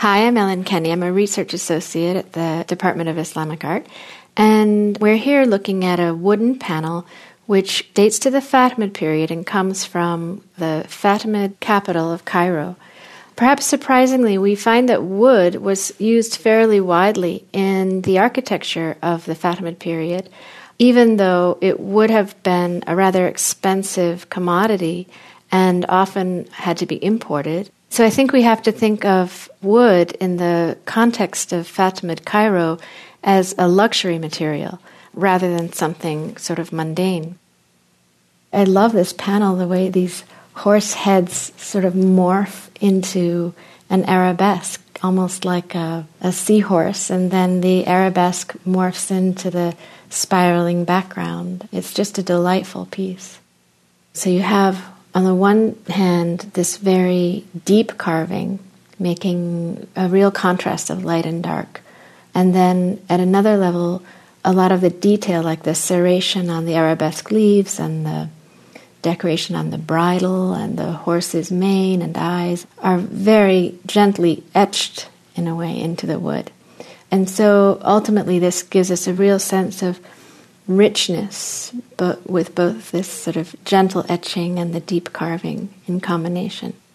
Hi, I'm Ellen Kenny. I'm a research associate at the Department of Islamic Art, and we're here looking at a wooden panel which dates to the Fatimid period and comes from the Fatimid capital of Cairo. Perhaps surprisingly, we find that wood was used fairly widely in the architecture of the Fatimid period, even though it would have been a rather expensive commodity and often had to be imported. So I think we have to think of wood in the context of Fatimid Cairo as a luxury material rather than something sort of mundane. I love this panel, the way these horse heads sort of morph into an arabesque, almost like a seahorse, and then the arabesque morphs into the spiraling background. It's just a delightful piece. So you have, on the one hand, this very deep carving, making a real contrast of light and dark. And then at another level, a lot of the detail, like the serration on the arabesque leaves and the decoration on the bridle and the horse's mane and eyes, are very gently etched, in a way, into the wood. And so ultimately this gives us a real sense of richness, but with both this sort of gentle etching and the deep carving in combination.